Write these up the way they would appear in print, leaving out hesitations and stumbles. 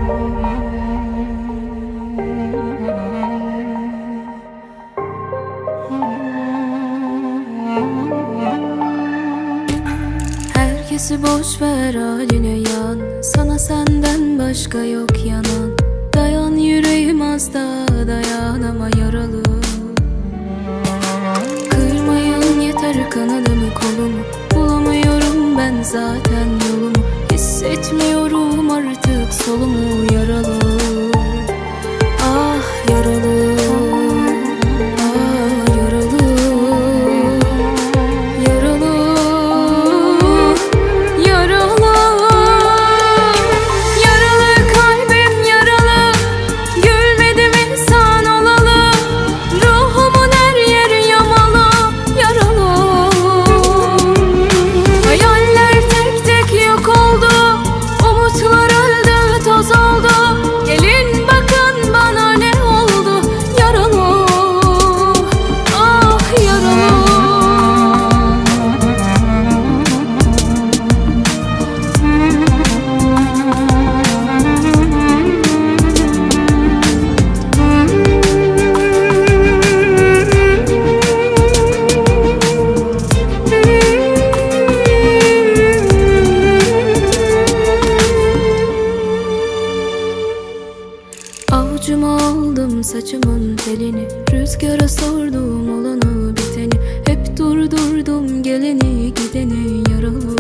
Herkesi boş ver, haline yan. Sana senden başka yok yanan. Dayan yüreğim, az da dayan ama yaralı. Kırmayın yeter kanadımı kolumu. Bulamıyorum ben zaten yolumu. Hissetmiyorum artık solumu, yaralı. Ah yaralı. Ah yaralı. Yaralı. Yaralı. Yaralı kalbim yaralı. Gülmedim insan olalı. Ruhumun her yeri yamalı. Yaralı. Hayaller tek tek yok oldu. Umutlar öldü, toz oldu. Gelin bakın bana ne oldu. Yaralı. Ah yaralı. Avucuma aldım saçımın telini. Rüzgara sordum olanı biteni. Hep durdurdum geleni gideni, yaralı.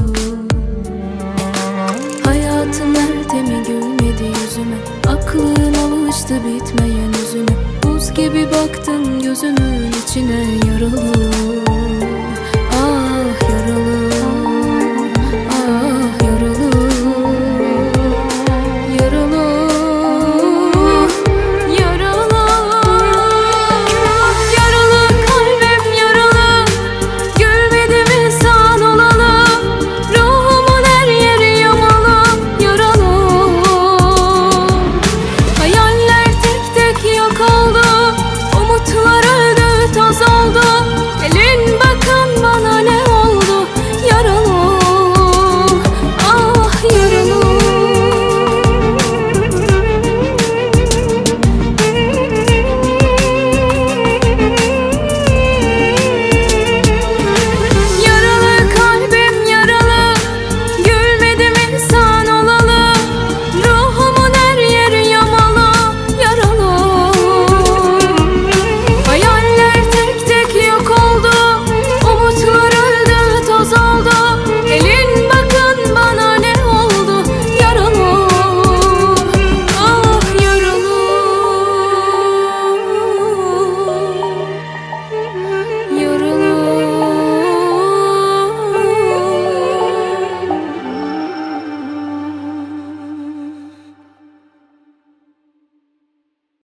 Hayatın ertemi gülmedi yüzüme. Aklın alıştı bitmeyen yüzüne. Buz gibi baktım gözümün içine, yaralı.